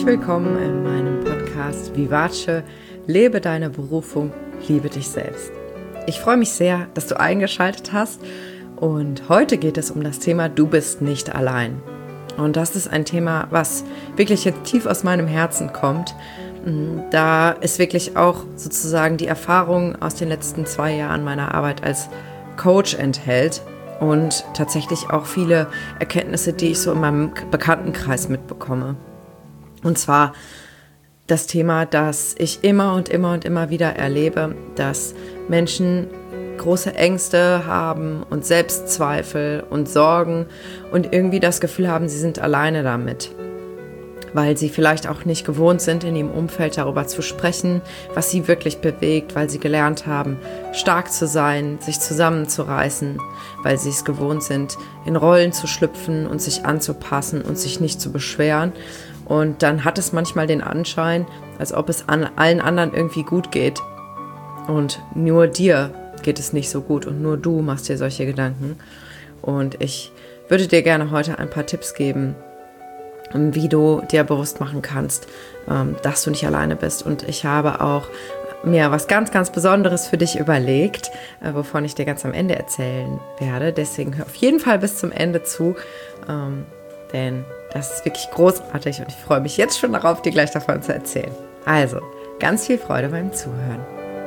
Herzlich willkommen in meinem Podcast Vivace, lebe deine Berufung, liebe dich selbst. Ich freue mich sehr, dass du eingeschaltet hast und heute geht es um das Thema Du bist nicht allein. Und das ist ein Thema, was wirklich jetzt tief aus meinem Herzen kommt, da es wirklich auch sozusagen die Erfahrung aus den letzten 2 Jahren meiner Arbeit als Coach enthält und tatsächlich auch viele Erkenntnisse, die ich so in meinem Bekanntenkreis mitbekomme. Und zwar das Thema, dass ich immer wieder erlebe, dass Menschen große Ängste haben und Selbstzweifel und Sorgen und irgendwie das Gefühl haben, sie sind alleine damit, weil sie vielleicht auch nicht gewohnt sind, in ihrem Umfeld darüber zu sprechen, was sie wirklich bewegt, weil sie gelernt haben, stark zu sein, sich zusammenzureißen, weil sie es gewohnt sind, in Rollen zu schlüpfen und sich anzupassen und sich nicht zu beschweren. Und dann hat es manchmal den Anschein, als ob es an allen anderen irgendwie gut geht. Und nur dir geht es nicht so gut und nur du machst dir solche Gedanken. Und ich würde dir gerne heute ein paar Tipps geben, wie du dir bewusst machen kannst, dass du nicht alleine bist. Und ich habe auch mir was ganz, ganz Besonderes für dich überlegt, wovon ich dir ganz am Ende erzählen werde. Deswegen hör auf jeden Fall bis zum Ende zu, denn das ist wirklich großartig und ich freue mich jetzt schon darauf, dir gleich davon zu erzählen. Also, ganz viel Freude beim Zuhören.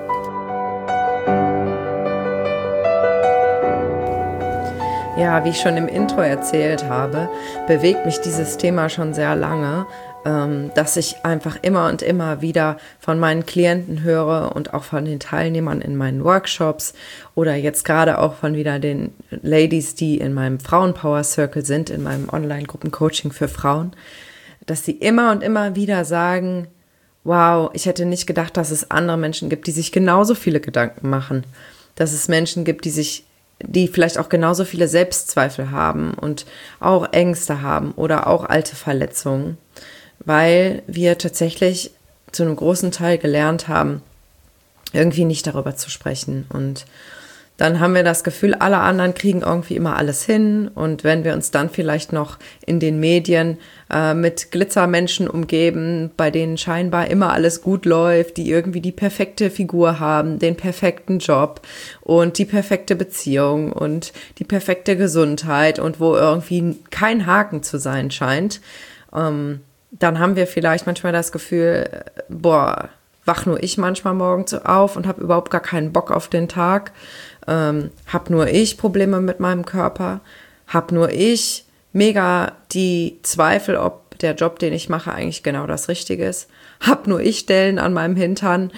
Ja, wie ich schon im Intro erzählt habe, bewegt mich dieses Thema schon sehr lange, dass ich einfach immer und immer wieder von meinen Klienten höre und auch von den Teilnehmern in meinen Workshops oder jetzt gerade auch von wieder den Ladies, die in meinem Frauenpower Circle sind, in meinem Online-Gruppen-Coaching für Frauen, dass sie immer und immer wieder sagen, wow, ich hätte nicht gedacht, dass es andere Menschen gibt, die sich genauso viele Gedanken machen, dass es Menschen gibt, die vielleicht auch genauso viele Selbstzweifel haben und auch Ängste haben oder auch alte Verletzungen, weil wir tatsächlich zu einem großen Teil gelernt haben, irgendwie nicht darüber zu sprechen. Und dann haben wir das Gefühl, alle anderen kriegen irgendwie immer alles hin. Und wenn wir uns dann vielleicht noch in den Medien mit Glitzermenschen umgeben, bei denen scheinbar immer alles gut läuft, die irgendwie die perfekte Figur haben, den perfekten Job und die perfekte Beziehung und die perfekte Gesundheit und wo irgendwie kein Haken zu sein scheint, dann haben wir vielleicht manchmal das Gefühl, wach nur ich manchmal morgens auf und habe überhaupt gar keinen Bock auf den Tag. Hab nur ich Probleme mit meinem Körper, hab nur ich mega die Zweifel, ob der Job, den ich mache, eigentlich genau das Richtige ist, hab nur ich Stellen an meinem Hintern,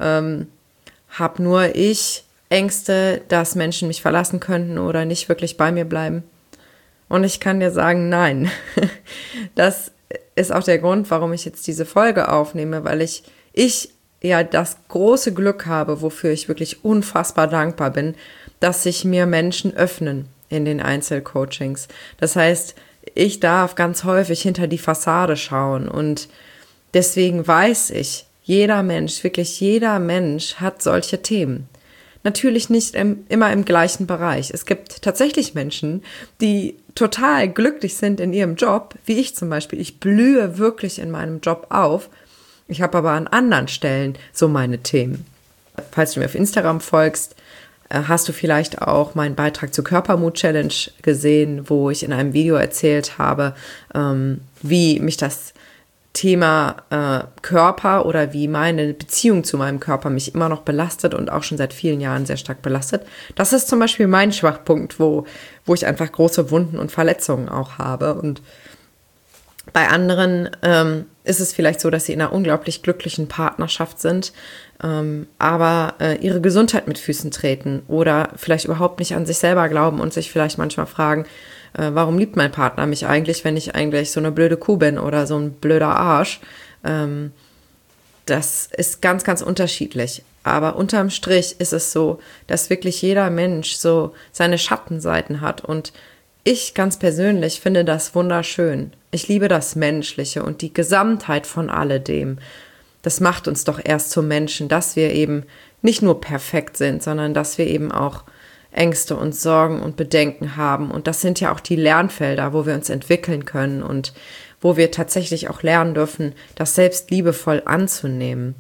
hab nur ich Ängste, dass Menschen mich verlassen könnten oder nicht wirklich bei mir bleiben. Und ich kann dir sagen, nein, das ist auch der Grund, warum ich jetzt diese Folge aufnehme, weil ich ja das große Glück habe, wofür ich wirklich unfassbar dankbar bin, dass sich mir Menschen öffnen in den Einzelcoachings. Das heißt, ich darf ganz häufig hinter die Fassade schauen und deswegen weiß ich, wirklich jeder Mensch hat solche Themen. Natürlich nicht immer im gleichen Bereich. Es gibt tatsächlich Menschen, die total glücklich sind in ihrem Job, wie ich zum Beispiel. Ich blühe wirklich in meinem Job auf. Ich habe aber an anderen Stellen so meine Themen. Falls du mir auf Instagram folgst, hast du vielleicht auch meinen Beitrag zur Körpermut-Challenge gesehen, wo ich in einem Video erzählt habe, wie mich das Thema Körper oder wie meine Beziehung zu meinem Körper mich immer noch belastet und auch schon seit vielen Jahren sehr stark belastet. Das ist zum Beispiel mein Schwachpunkt, wo ich einfach große Wunden und Verletzungen auch habe. Und bei anderen ist es vielleicht so, dass sie in einer unglaublich glücklichen Partnerschaft sind, aber ihre Gesundheit mit Füßen treten oder vielleicht überhaupt nicht an sich selber glauben und sich vielleicht manchmal fragen, warum liebt mein Partner mich eigentlich, wenn ich eigentlich so eine blöde Kuh bin oder so ein blöder Arsch. Das ist ganz, ganz unterschiedlich. Aber unterm Strich ist es so, dass wirklich jeder Mensch so seine Schattenseiten hat und ich ganz persönlich finde das wunderschön. Ich liebe das Menschliche und die Gesamtheit von alledem. Das macht uns doch erst zu Menschen, dass wir eben nicht nur perfekt sind, sondern dass wir eben auch Ängste und Sorgen und Bedenken haben. Und das sind ja auch die Lernfelder, wo wir uns entwickeln können und wo wir tatsächlich auch lernen dürfen, das selbst liebevoll anzunehmen.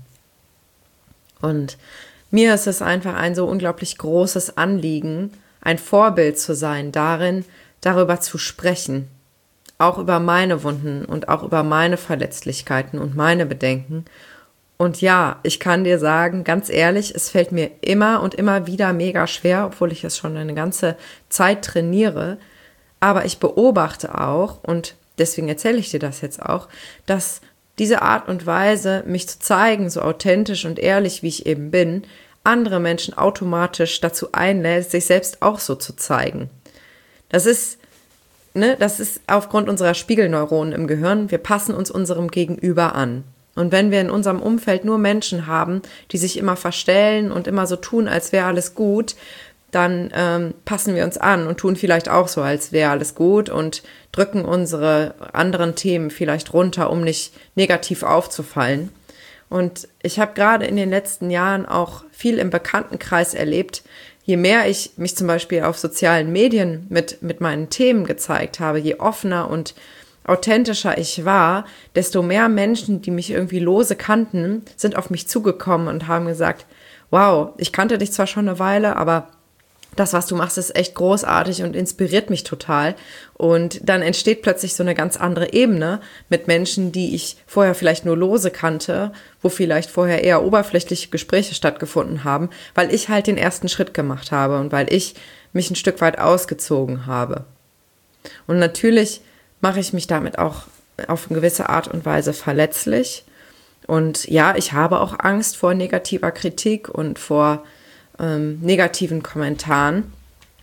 Und mir ist es einfach ein so unglaublich großes Anliegen, ein Vorbild zu sein darin, darüber zu sprechen, auch über meine Wunden und auch über meine Verletzlichkeiten und meine Bedenken. Und ja, ich kann dir sagen, ganz ehrlich, es fällt mir immer und immer wieder mega schwer, obwohl ich es schon eine ganze Zeit trainiere. Aber ich beobachte auch, und deswegen erzähle ich dir das jetzt auch, dass diese Art und Weise, mich zu zeigen, so authentisch und ehrlich, wie ich eben bin, andere Menschen automatisch dazu einlädt, sich selbst auch so zu zeigen. Das ist aufgrund unserer Spiegelneuronen im Gehirn. Wir passen uns unserem Gegenüber an. Und wenn wir in unserem Umfeld nur Menschen haben, die sich immer verstellen und immer so tun, als wäre alles gut, dann passen wir uns an und tun vielleicht auch so, als wäre alles gut und drücken unsere anderen Themen vielleicht runter, um nicht negativ aufzufallen. Und ich habe gerade in den letzten Jahren auch viel im Bekanntenkreis erlebt, je mehr ich mich zum Beispiel auf sozialen Medien mit meinen Themen gezeigt habe, je offener und authentischer ich war, desto mehr Menschen, die mich irgendwie lose kannten, sind auf mich zugekommen und haben gesagt, wow, ich kannte dich zwar schon eine Weile, aber das, was du machst, ist echt großartig und inspiriert mich total. Und dann entsteht plötzlich so eine ganz andere Ebene mit Menschen, die ich vorher vielleicht nur lose kannte, wo vielleicht vorher eher oberflächliche Gespräche stattgefunden haben, weil ich halt den ersten Schritt gemacht habe und weil ich mich ein Stück weit ausgezogen habe. Und natürlich mache ich mich damit auch auf eine gewisse Art und Weise verletzlich. Und ja, ich habe auch Angst vor negativer Kritik und vor negativen Kommentaren.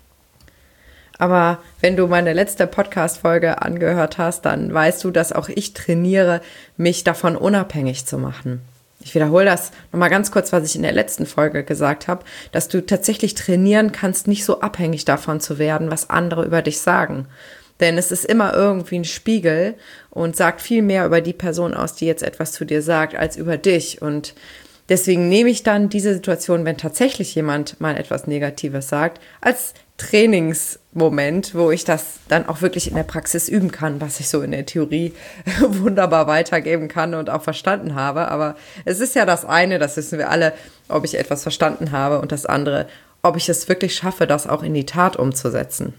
Aber wenn du meine letzte Podcast-Folge angehört hast, dann weißt du, dass auch ich trainiere, mich davon unabhängig zu machen. Ich wiederhole das nochmal ganz kurz, was ich in der letzten Folge gesagt habe, dass du tatsächlich trainieren kannst, nicht so abhängig davon zu werden, was andere über dich sagen. Denn es ist immer irgendwie ein Spiegel und sagt viel mehr über die Person aus, die jetzt etwas zu dir sagt, als über dich. Und deswegen nehme ich dann diese Situation, wenn tatsächlich jemand mal etwas Negatives sagt, als Trainingsmoment, wo ich das dann auch wirklich in der Praxis üben kann, was ich so in der Theorie wunderbar weitergeben kann und auch verstanden habe. Aber es ist ja das eine, das wissen wir alle, ob ich etwas verstanden habe, und das andere, ob ich es wirklich schaffe, das auch in die Tat umzusetzen.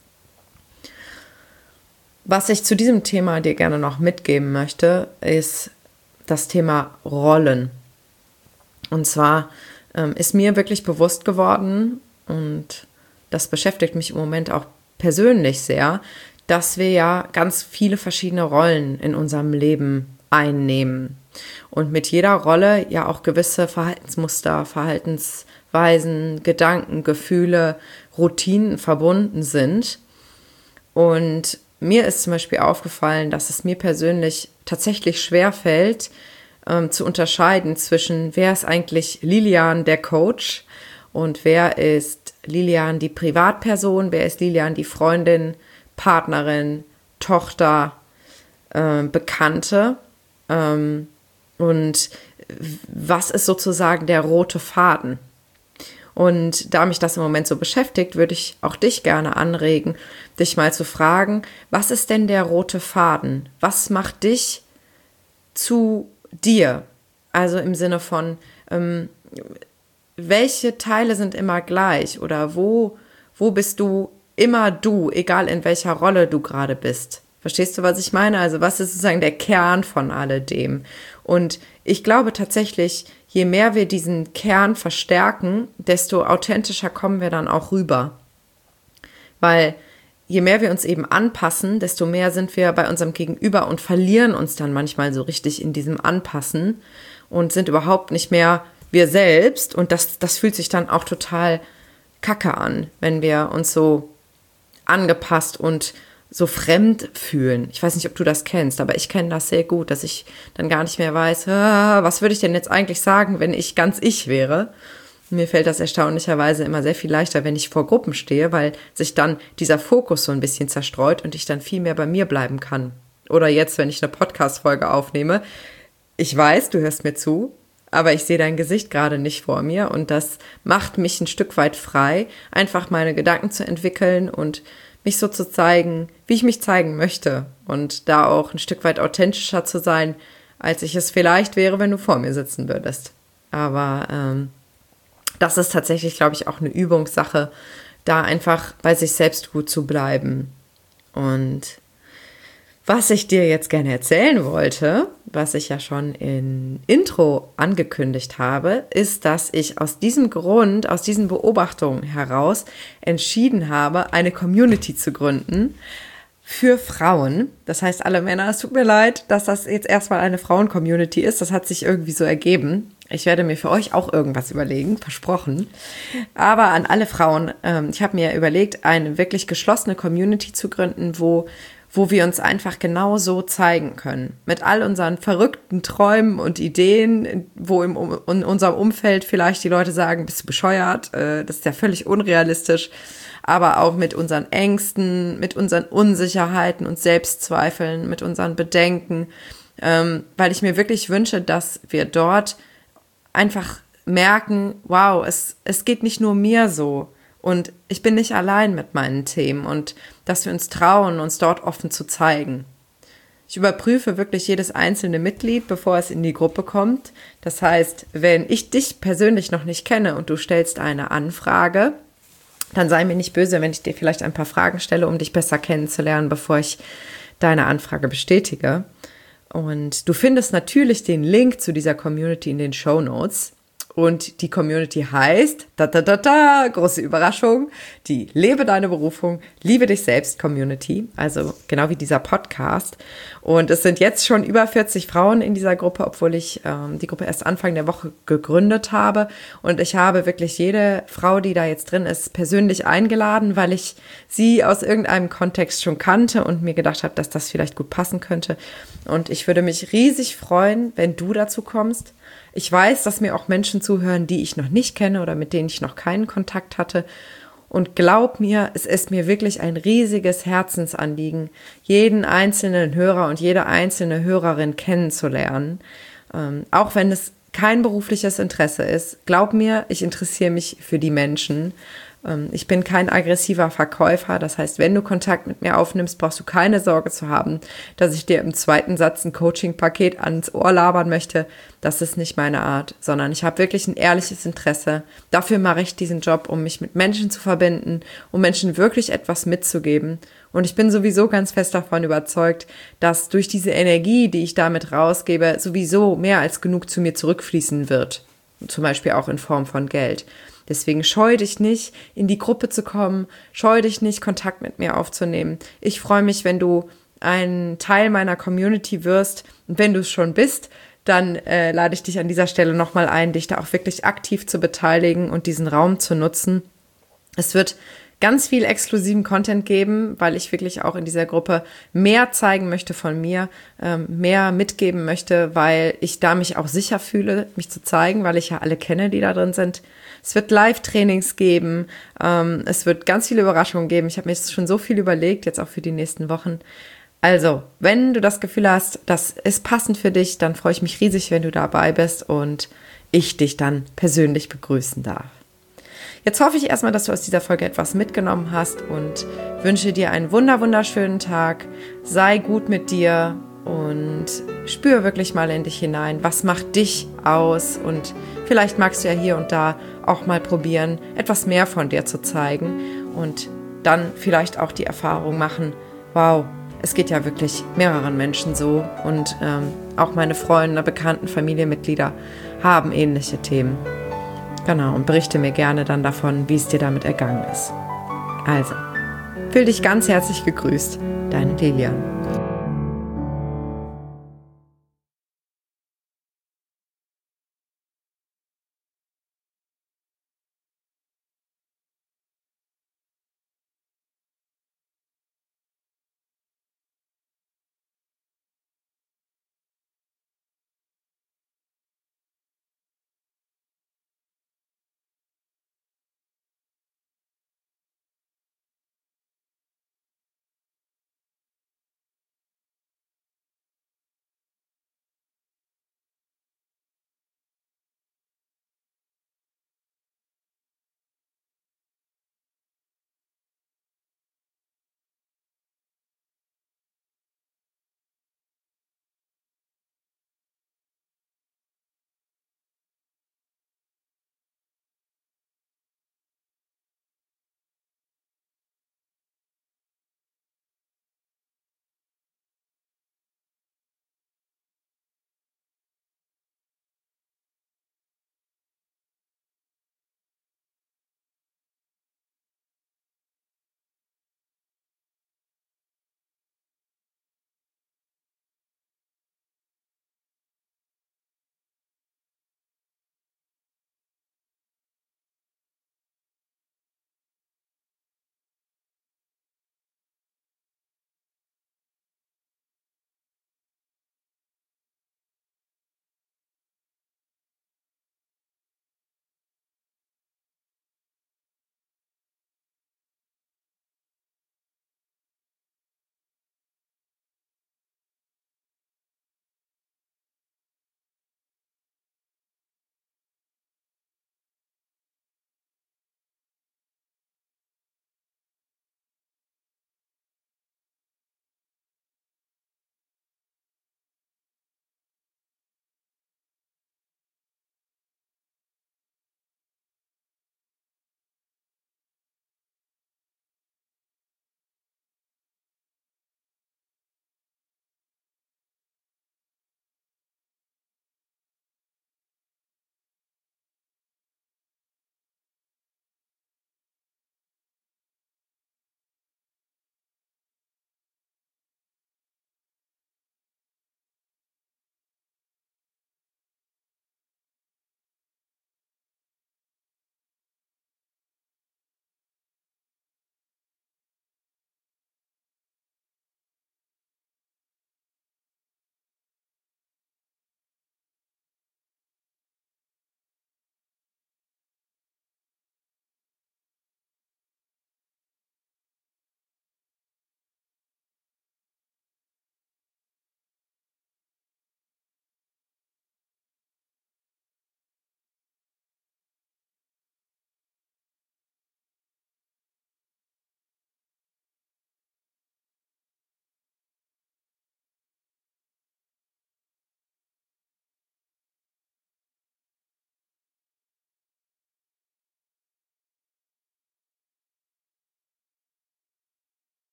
Was ich zu diesem Thema dir gerne noch mitgeben möchte, ist das Thema Rollen. Und zwar ist mir wirklich bewusst geworden, und das beschäftigt mich im Moment auch persönlich sehr, dass wir ja ganz viele verschiedene Rollen in unserem Leben einnehmen. Und mit jeder Rolle ja auch gewisse Verhaltensmuster, Verhaltensweisen, Gedanken, Gefühle, Routinen verbunden sind. Und mir ist zum Beispiel aufgefallen, dass es mir persönlich tatsächlich schwerfällt, zu unterscheiden zwischen, wer ist eigentlich Lilian, der Coach, und wer ist Lilian, die Privatperson, wer ist Lilian, die Freundin, Partnerin, Tochter, Bekannte, und was ist sozusagen der rote Faden. Und da mich das im Moment so beschäftigt, würde ich auch dich gerne anregen, dich mal zu fragen, was ist denn der rote Faden? Was macht dich zu dir? Also im Sinne von, welche Teile sind immer gleich, oder wo bist du immer du, egal in welcher Rolle du gerade bist? Verstehst du, was ich meine? Also was ist sozusagen der Kern von alledem? Und ich glaube tatsächlich, je mehr wir diesen Kern verstärken, desto authentischer kommen wir dann auch rüber. Weil je mehr wir uns eben anpassen, desto mehr sind wir bei unserem Gegenüber und verlieren uns dann manchmal so richtig in diesem Anpassen und sind überhaupt nicht mehr wir selbst. Und das fühlt sich dann auch total kacke an, wenn wir uns so angepasst und so fremd fühlen. Ich weiß nicht, ob du das kennst, aber ich kenne das sehr gut, dass ich dann gar nicht mehr weiß, was würde ich denn jetzt eigentlich sagen, wenn ich ganz ich wäre. Mir fällt das erstaunlicherweise immer sehr viel leichter, wenn ich vor Gruppen stehe, weil sich dann dieser Fokus so ein bisschen zerstreut und ich dann viel mehr bei mir bleiben kann. Oder jetzt, wenn ich eine Podcast-Folge aufnehme. Ich weiß, du hörst mir zu, aber ich sehe dein Gesicht gerade nicht vor mir, und das macht mich ein Stück weit frei, einfach meine Gedanken zu entwickeln und mich so zu zeigen, wie ich mich zeigen möchte und da auch ein Stück weit authentischer zu sein, als ich es vielleicht wäre, wenn du vor mir sitzen würdest. Aber das ist tatsächlich, glaube ich, auch eine Übungssache, da einfach bei sich selbst gut zu bleiben. Und was ich dir jetzt gerne erzählen wollte, was ich ja schon im Intro angekündigt habe, ist, dass ich aus diesem Grund, aus diesen Beobachtungen heraus entschieden habe, eine Community zu gründen für Frauen. Das heißt, alle Männer, es tut mir leid, dass das jetzt erstmal eine Frauen-Community ist. Das hat sich irgendwie so ergeben. Ich werde mir für euch auch irgendwas überlegen, versprochen. Aber an alle Frauen, ich habe mir überlegt, eine wirklich geschlossene Community zu gründen, wo wir uns einfach genau so zeigen können. Mit all unseren verrückten Träumen und Ideen, wo in unserem Umfeld vielleicht die Leute sagen, bist du bescheuert, das ist ja völlig unrealistisch, aber auch mit unseren Ängsten, mit unseren Unsicherheiten und Selbstzweifeln, mit unseren Bedenken, weil ich mir wirklich wünsche, dass wir dort einfach merken, wow, es geht nicht nur mir so und ich bin nicht allein mit meinen Themen und dass wir uns trauen, uns dort offen zu zeigen. Ich überprüfe wirklich jedes einzelne Mitglied, bevor es in die Gruppe kommt. Das heißt, wenn ich dich persönlich noch nicht kenne und du stellst eine Anfrage, dann sei mir nicht böse, wenn ich dir vielleicht ein paar Fragen stelle, um dich besser kennenzulernen, bevor ich deine Anfrage bestätige. Und du findest natürlich den Link zu dieser Community in den Shownotes. Und die Community heißt, große Überraschung, die Lebe deine Berufung, liebe dich selbst Community, also genau wie dieser Podcast. Und es sind jetzt schon über 40 Frauen in dieser Gruppe, obwohl ich die Gruppe erst Anfang der Woche gegründet habe. Und ich habe wirklich jede Frau, die da jetzt drin ist, persönlich eingeladen, weil ich sie aus irgendeinem Kontext schon kannte und mir gedacht habe, dass das vielleicht gut passen könnte. Und ich würde mich riesig freuen, wenn du dazu kommst. Ich weiß, dass mir auch Menschen zuhören, die ich noch nicht kenne oder mit denen ich noch keinen Kontakt hatte. Und glaub mir, es ist mir wirklich ein riesiges Herzensanliegen, jeden einzelnen Hörer und jede einzelne Hörerin kennenzulernen. Auch wenn es kein berufliches Interesse ist. Glaub mir, ich interessiere mich für die Menschen. Ich bin kein aggressiver Verkäufer. Das heißt, wenn du Kontakt mit mir aufnimmst, brauchst du keine Sorge zu haben, dass ich dir im zweiten Satz ein Coaching-Paket ans Ohr labern möchte. Das ist nicht meine Art, sondern ich habe wirklich ein ehrliches Interesse. Dafür mache ich diesen Job, um mich mit Menschen zu verbinden, um Menschen wirklich etwas mitzugeben. Und ich bin sowieso ganz fest davon überzeugt, dass durch diese Energie, die ich damit rausgebe, sowieso mehr als genug zu mir zurückfließen wird. Zum Beispiel auch in Form von Geld. Deswegen scheu dich nicht, in die Gruppe zu kommen, scheu dich nicht, Kontakt mit mir aufzunehmen. Ich freue mich, wenn du ein Teil meiner Community wirst. Und wenn du es schon bist, dann lade ich dich an dieser Stelle nochmal ein, dich da auch wirklich aktiv zu beteiligen und diesen Raum zu nutzen. Es wird ganz viel exklusiven Content geben, weil ich wirklich auch in dieser Gruppe mehr zeigen möchte von mir, mehr mitgeben möchte, weil ich da mich auch sicher fühle, mich zu zeigen, weil ich ja alle kenne, die da drin sind. Es wird Live-Trainings geben, es wird ganz viele Überraschungen geben. Ich habe mir jetzt schon so viel überlegt, jetzt auch für die nächsten Wochen. Also, wenn du das Gefühl hast, das ist passend für dich, dann freue ich mich riesig, wenn du dabei bist und ich dich dann persönlich begrüßen darf. Jetzt hoffe ich erstmal, dass du aus dieser Folge etwas mitgenommen hast und wünsche dir einen wunderschönen Tag. Sei gut mit dir und spür wirklich mal in dich hinein. Was macht dich aus? Und vielleicht magst du ja hier und da auch mal probieren, etwas mehr von dir zu zeigen und dann vielleicht auch die Erfahrung machen, wow, es geht ja wirklich mehreren Menschen so und auch meine Freunde, Bekannten, Familienmitglieder haben ähnliche Themen. Genau, und berichte mir gerne dann davon, wie es dir damit ergangen ist. Also, fühl dich ganz herzlich gegrüßt, deine Lilian.